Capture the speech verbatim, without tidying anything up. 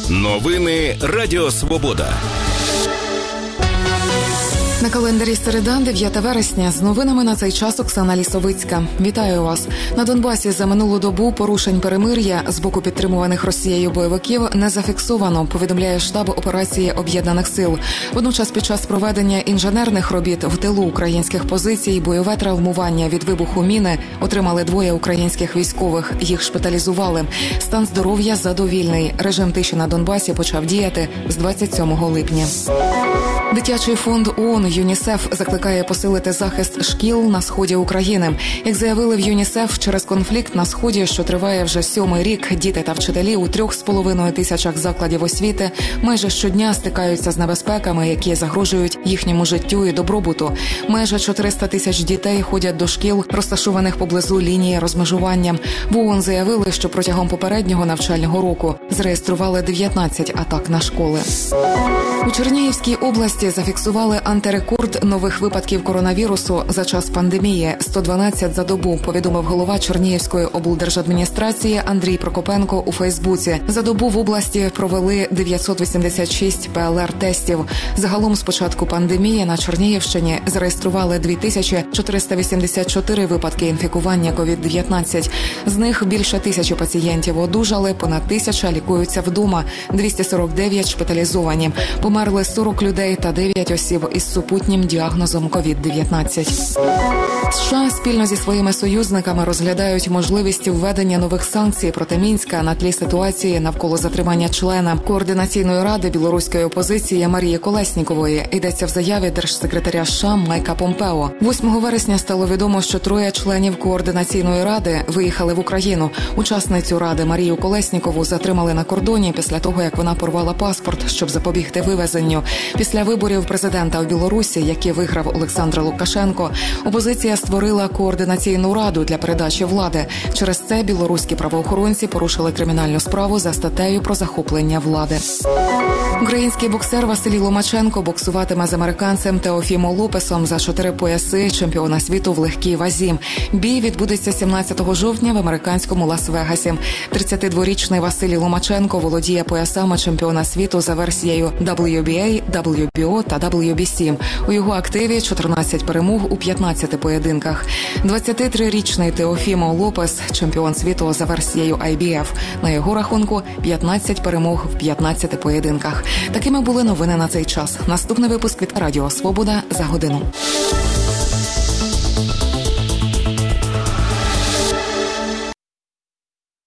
Новини Радіо Свобода. На календарі середа, дев'яте вересня. З новинами на цей час Оксана Лісовицька. Вітаю вас. На Донбасі за минулу добу порушень перемир'я з боку підтримуваних Росією бойовиків не зафіксовано, повідомляє штаб операції Об'єднаних сил. Водночас під час проведення інженерних робіт в тилу українських позицій бойове травмування від вибуху міни отримали двоє українських військових. Їх шпиталізували. Стан здоров'я задовільний. Режим тиші на Донбасі почав діяти з двадцять сьомого липня. Дитячий фонд ООН ЮНІСЕФ закликає посилити захист шкіл на сході України. Як заявили в ЮНІСЕФ, через конфлікт на сході, що триває вже сьомий рік, діти та вчителі у трьох з половиною тисячах закладів освіти майже щодня стикаються з небезпеками, які загрожують їхньому життю і добробуту. Майже чотириста тисяч дітей ходять до шкіл, розташованих поблизу лінії розмежування. В ООН заявили, що протягом попереднього навчального року зареєстрували дев'ятнадцять атак на школи. У Чернігівській області зафіксували антирекорд нових випадків коронавірусу за час пандемії – сто дванадцять за добу, повідомив голова Чернігівської облдержадміністрації Андрій Прокопенко у Фейсбуці. За добу в області провели дев'ятсот вісімдесят шість пе ел ар-тестів. Загалом з початку пандемії на Чернігівщині зареєстрували дві тисячі чотириста вісімдесят чотири випадки інфікування ковід дев'ятнадцять. З них більше тисячі пацієнтів одужали, понад тисяча лікуються вдома, двісті сорок дев'ять шпиталізовані. Померли сорок людей та дев'ять осіб із супутнім діагнозом ковід дев'ятнадцять. США спільно зі своїми союзниками розглядають можливість введення нових санкцій проти Мінська на тлі ситуації навколо затримання члена Координаційної ради білоруської опозиції Марії Колєснікової. Йдеться в заяві держсекретаря США Майка Помпео. восьмого вересня стало відомо, що троє членів Координаційної ради виїхали в Україну. Учасницю ради Марію Колєснікову затримали на кордоні після того, як вона порвала паспорт, щоб запобігти вивезенню. Після виборів президента в Білорусі, які виграв Олександр Лукашенко, опозиція створила Координаційну раду для передачі влади. Через це білоруські правоохоронці порушили кримінальну справу за статтею про захоплення влади. Український боксер Василій Ломаченко боксуватиме з американцем Теофімо Лопесом за чотири пояси чемпіона світу в легкій вазі. Бій відбудеться сімнадцятого жовтня в американському Лас-Вегасі. тридцятидворічний Василій Ломаченко володіє поясами чемпіона світу за версією дабл ю бі ей, дабл ю бі о та дабл ю бі сі. У його активі чотирнадцять перемог у п'ятнадцяти поєдинках. двадцятитрирічний Теофімо Лопес – чемпіон світу за версією ай бі еф. На його рахунку п'ятнадцять перемог в п'ятнадцяти поєдинках. Такими були новини на цей час. Наступний випуск від Радіо Свобода за годину.